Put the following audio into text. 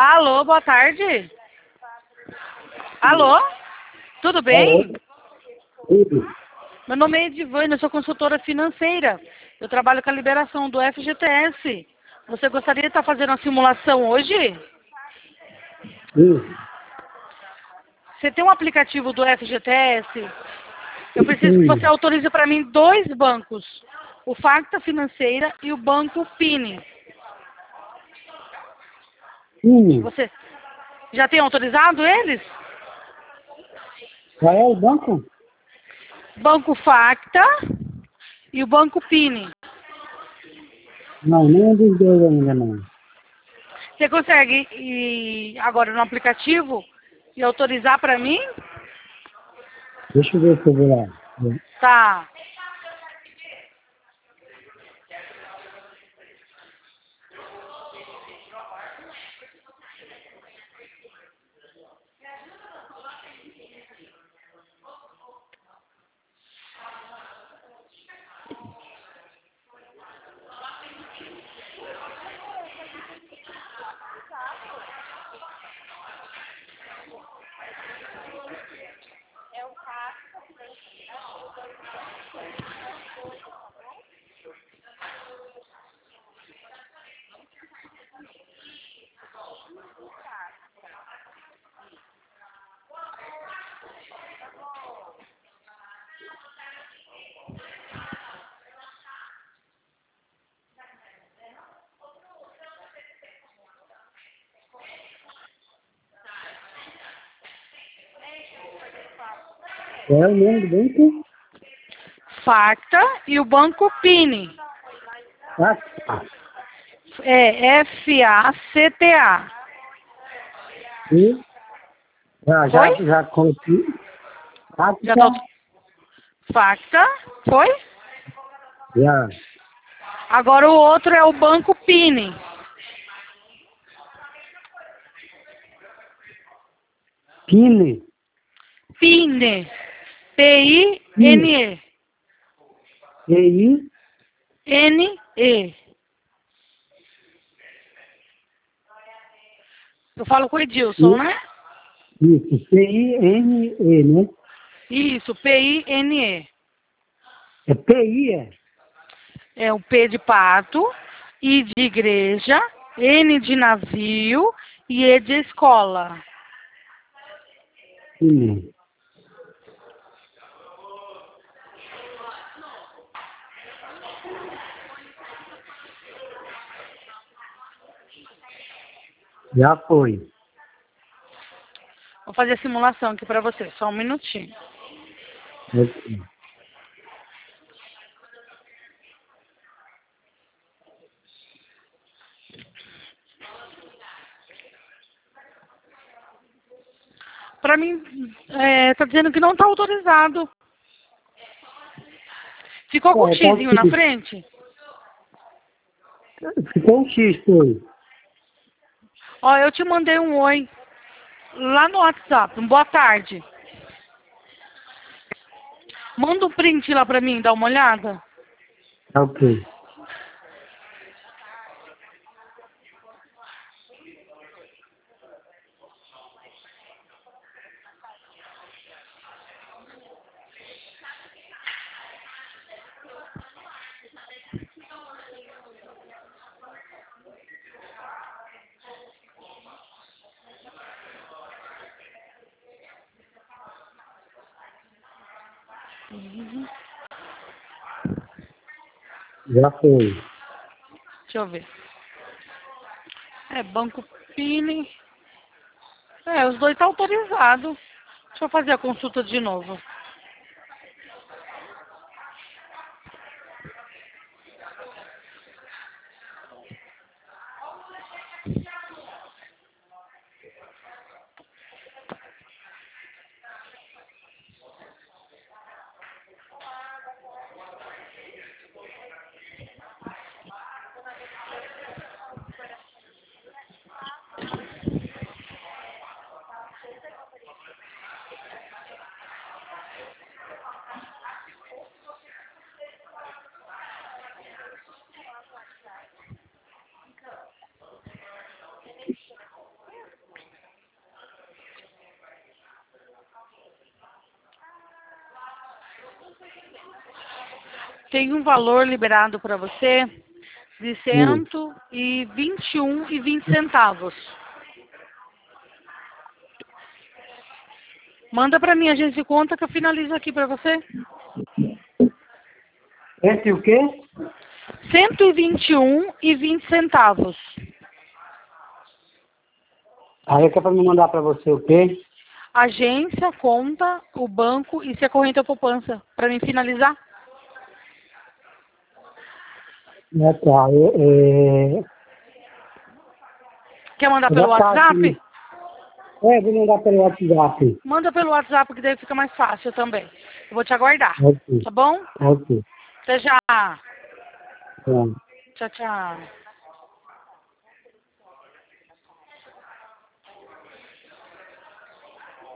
Alô, boa tarde. Alô, tudo bem? Tudo. Meu nome é Edivânia, eu sou consultora financeira. Eu trabalho com a liberação do FGTS. Você gostaria de estar fazendo uma simulação hoje? Sim. Você tem um aplicativo do FGTS? Eu preciso que Sim. você autorize para mim 2 bancos. O Facta Financeira e o Banco Pini. Sim. Você já tem autorizado eles? Qual é o banco? Banco Facta e o Banco Pini. Não, nenhum dos dois ainda não. Você consegue ir agora no aplicativo e autorizar para mim? Deixa eu ver se eu vou lá. Tá. Qual é o nome do banco? Facta e o Banco Pini. Ah, É FACTA. e Foi? já coloquei. Ah, Já tá. Facta. Foi? já. Agora o outro é o Banco Pini. Pine. Pine. P-I-N-E. E-I. N-E. Eu falo com o Edilson, né? Isso. P-I-N-E, né? Isso, P-I-N-E. É P-I, é? É o P de pato, I de igreja, N de navio e E de escola. Pine. Já foi. Vou fazer a simulação aqui para você, só um minutinho. Ok. Para mim, tá dizendo que não está autorizado. Ficou com um Tá xizinho na aqui. frente? Ficou um X, foi. Ó, eu te mandei um oi lá no WhatsApp, um boa tarde. Manda um print lá para mim, dá uma olhada. Tá ok. Já foi. Deixa eu ver. É, Banco Pini. É, os dois estão autorizados. Deixa eu fazer a consulta de novo. Tem um valor liberado para você de R$ 121,20. Manda para mim, agência de conta, que eu finalizo aqui para você. Esse o quê? R$ 121,20. Aí quer pra me mandar pra você o quê? Agência, conta, o banco e se é corrente ou poupança. Para mim finalizar. Tá. Quer mandar Já pelo tá WhatsApp? aqui. Vou mandar pelo WhatsApp. Manda pelo WhatsApp, que daí fica mais fácil também. Eu vou te aguardar. Ok. Tá bom? Ok. Até já. Tá. Tchau, tchau.